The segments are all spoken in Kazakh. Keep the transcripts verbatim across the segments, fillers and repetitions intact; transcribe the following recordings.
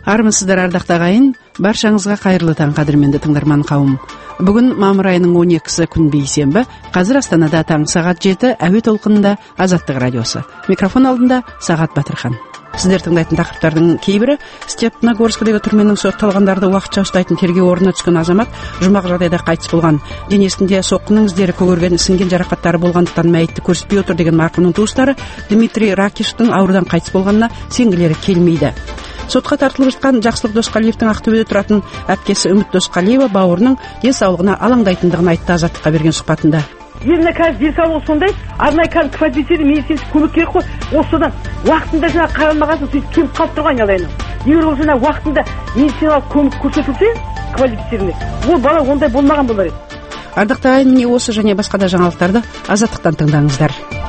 Армысыздар, ардақты ағайын, баршаңызға қайырлы таң, қадірменді тыңдарман қауым. Бүгін мамыр айының он екісі күн бейсенбі, қазір Астанада таң сағат жеті, әуе толқынында Азаттық радиосы. Микрофон алдында Сағат Батырхан. Сіздер тыңдайтын тақырыптардың кейбірі: Степногорскідегі түрменің сотталғандарды уақытша ұстайтын тергеу орнына түскен азамат жұмақ жағдайда қайтыс болған. Денесінде соққының іздері көгерген, сіңген жарақаттары болғандықтан мәйітті көрсетпей отыр деген марқұмның туыстары Дмитрий Ракишевтің аурудан қайтыс болғанына сенгілері келмейді. Сотқа тартылып жатқан Жақсылық Досқалиевтің Ақтөбеде тұратын әпкесі Үміт Досқалиева бауырының денсаулығына алаңдайтындығын айтты Азаттыққа берген сұхбатында. Еліне қазір денсаулығы сондай, арнайы қазір квалифицированный медицинский көмек керек қой. Осыдан уақытында жаңа қаралмағасын сөйтіп келіп қалып тұрған алайын. Егер ол жаңа уақытында медициналық көмек көрсетілсе, квалифицированный, ол бала ондай болмаған болар еді. Ардақты ағайын, міне осы және басқа да жаңалықтарды Азаттықтан тыңдаңыздар.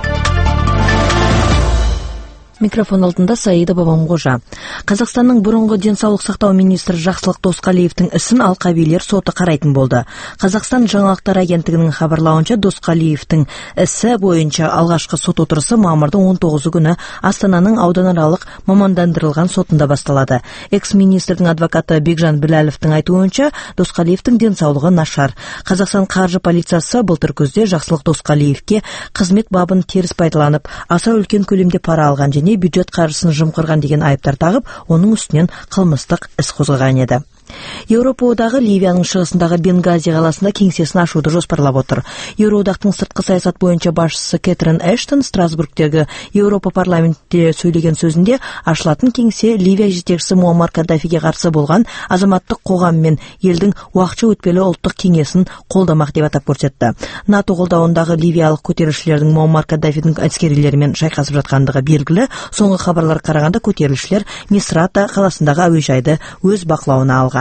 Микрофон алдында Саида Бабамғожа. Қазақстанның бұрынғы денсаулық сақтау министрі Жақсылық Досқалиевтің ісін алқабилер соты қарайтын болды. Қазақстан жаңалықтар агенттігінің хабарлауынша, Досқалиевтің ісі бойынша алғашқы сот отырысы мамырдың он тоғызы күні Астананың ауданаралық мамандандырылған сотында басталады. Экс-министрдің адвокаты Бекжан Біләловтің айтуынша, Досқалиевтің денсаулығы нашар. Қазақстан қаржы полициясы былтыр күзде Жақсылық Досқалиевке қызмет бабын теріс пайдаланып, аса үлкен көлемде пара алған және бюджет қаржысын жымқырған деген айыптар тағып, оның үстінен қылмыстық іс қозғаған еді. Еуропа одағы Ливияның шығысындағы Бенгази қаласында кеңсесін ашуды жоспарлап отыр. Еуроодақтың сыртқы саясат бойынша басшысы Кэтрин Эштон Страсбургтегі Еуропа парламентте сөйлеген сөзінде, ашылатын кеңсе Ливия жетекшісі Муаммар Каддафиге қарсы болған азаматтық қоғам мен елдің уақытша өтпелі ұлттық кеңесін қолдамақ деп атап көрсетті. НАТО қолдауындағы ливиялық көтерілісшілердің Муаммар Каддафидің әскерилерімен шайқасып жатқандығы белгілі. Соңғы хабарлар қарағанда көтерілісшілер Мисрата қаласындағы әуежайды өз бақылауына алған.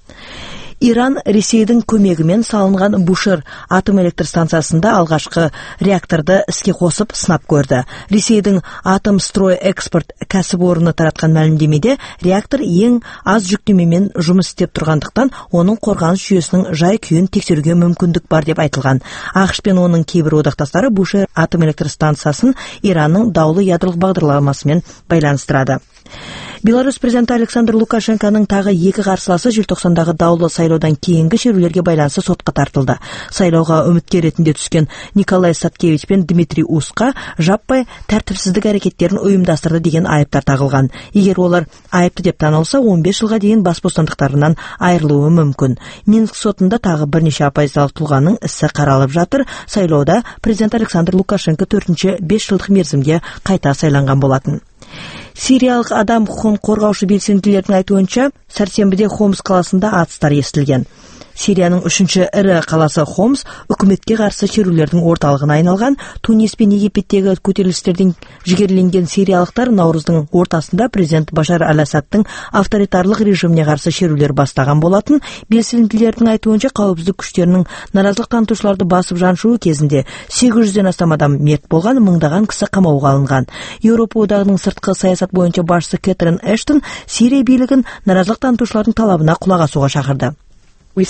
Иран Ресейдің көмегімен салынған Бушер атом электр станциясында алғашқы реакторды іске қосып сынап көрді. Ресейдің Атомстрой экспорт кәсіпорны таратқан мәлімдемеде, реактор ең аз жүктемемен жұмыс істеп тұрғандықтан, оның қорғаныс жүйесінің жай-күйін тексеруге мүмкіндік бар деп айтылған. ақш пен оның кейбір одақтастары Бушер атом электр станциясын Иранның даулы ядролық бағдарламасымен байланыстырады. Беларусь президенті Александр Лукашенконың тағы екі қарсыласы желтоқсандағы даулы сайлаудан кейінгі шерулерге байланысты сотқа тартылды. Сайлауға үміткер ретінде түскен Николай Саткевич пен Дмитрий Усқа жаппай тәртіпсіздік әрекеттерін ұйымдастырды деген айыптар тағылған. Егер олар айыпты деп танылса, он бес жылға дейін бас бостандықтарынан айырылуы мүмкін. Минск сотында тағы бірнеше оппозициялық тұлғаның ісі қаралып жатыр. Сайлауда президент Александр Лукашенко төртінші бес жылдық мерзімге қайта сайланған болатын. Сириялық адам құқығын қорғаушы белсенділердің айтуынша, сәрсенбіде Хомс қаласында атыстар естілген. Сирияның үшінші ірі қаласы Хомс үкіметке қарсы шерулердің орталығына айналған. Тунис пен Египеттегі көтерілістерден жігерленген сириялықтар наурыздың ортасында президент Башар Аль-Асадтың авторитарлық режиміне қарсы шерулер бастаған болатын. Белсенділердің айтуынша, қауіпсіздік күштерінің наразылық танытушыларды басып жаншуы кезінде сегіз жүзден астам адам мерт болған, мыңдаған кісі қамауға алынған. Еуропа одағының сыртқы саясат бойынша басшысы Кэтрин Эштон Сирия билігін наразылық танытушылардың талабына құлақ асуға шақырды. Біз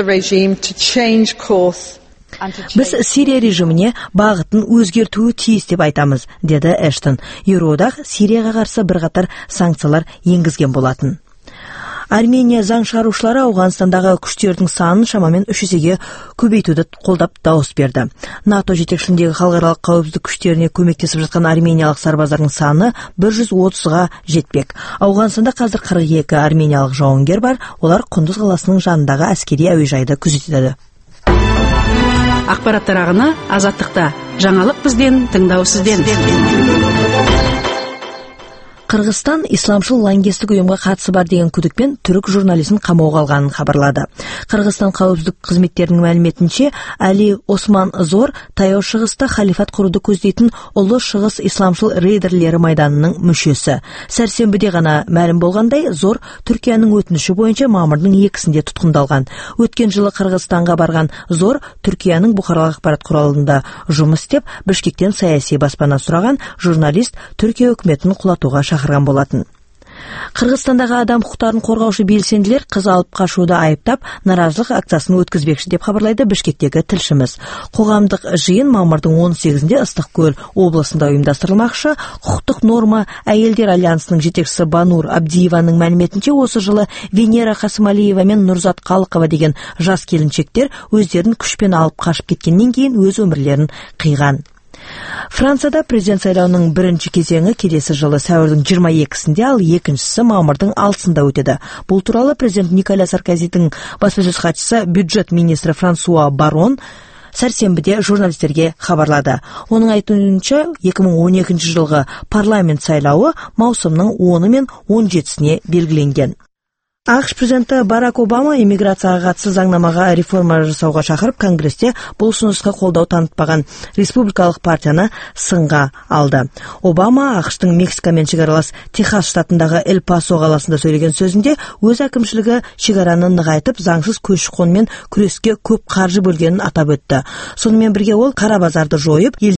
Сирия режиміне бағытын өзгертуі тиіс деп айтамыз, деді Эштон. Еуроодақ Сирияға қарсы бірқатар санкциялар енгізген болатын. Армения заң шығарушылары Ауғанстандағы күштердің санын шамамен үш есеге көбейтуді қолдап дауыс берді. НАТО жетекшілігіндегі халықаралық қауіпсіздік күштеріне көмектесіп жатқан армениялық сарбаздардың саны бір жүз отызға жетпек. Ауғанстанда қазір қырық екі армениялық жауынгер бар, олар Құндыз қаласының жанындағы әскери әуежайды күзетеді. Ақпараттар ағыны Азаттықта. Жаңалық бізден, тыңдау сізден. Қырғызстан исламшыл лаңкестік ұйымға қатысы бар деген күдікпен түрік журналистін қамауға алғанын хабарлады. Қырғызстан қауіпсіздік қызметтерінің мәліметінше, Әли Осман Зор таяу шығыста халифат құруды көздейтін ұлы шығыс исламшыл рейдерлері майданының мүшесі. Сәрсенбіде ғана мәлім болғандай, Зор Түркияның өтініші бойынша мамырдың екісінде тұтқындалған. Өткен жылы Қырғызстанға барған Зор Түркияның бұқаралық ақпарат құралында жұмыс істеп, Бішкектен саяси баспана сұраған журналист Түркия үкіметін құлатуға шақырған болатын. Кыргызстандагы адам укуктарын коргоочу белсендилер кыз алып качууду айыптап, наразылык акциясын өткөзбекчи деп кабарлайды Бишкектеги тилшимиз. Коомдук жыйын мамырдын он сегизинде Ыстык көл облусунда уюмдаштырылмакчы. Кукуктук норма Айелдер альянсынын жетекчиси Банур Абдиеванын маалиметинче, осы жылы Венера Касымалиева менен Нурзат Калыкова деген жас келинчектер өздөрүн күчпен алып качып кеткенден кийин өз өмүрлөрүн кыйган. Францияда президент сайлоонун биринчи кезеңи келесі жылы сәуірдің жыйырма экисинде, ал экинчиси мамырдың алтысында өтөдү. Бул тууралуу президент Николя Саркозидин баспасөз катчысы, бюджет министри Франсуа Барон сәрсенбіде журналисттерге хабарлады. Оның айтуынча, эки миң он экинчи жылғы парламент сайлауы маусымның оны мен он жетисине белгиленген. АКШ президенти Барак Обама иммиграцияга катысты заңнамага реформа жасауга чакырып, Конгрессте бул сунуска колдоо танытпаган республикалык партияны сынга алды. Обама АКШтын Мексика менен чек аралас Техас штатындагы Эль Пасо каласында сөйлөгөн сөзүндө өз акимчилиги чек-араны ныгайтып, заңсыз көчү-кон менен күрөскө көп каржы бөлгөнүн атап өттү. Сонун менен бирге ол кара базарды жоюп,